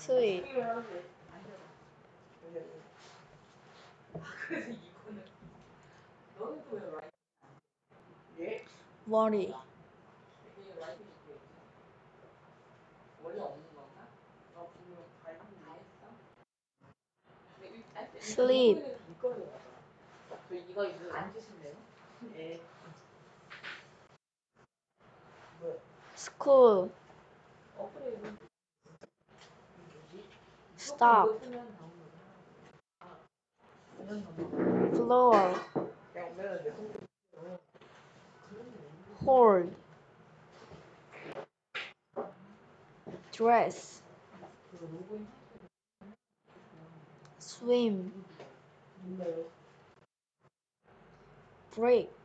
Sleep. Worry. Sleep. School. Stop. Floor. Hold. Dress. Swim. Break.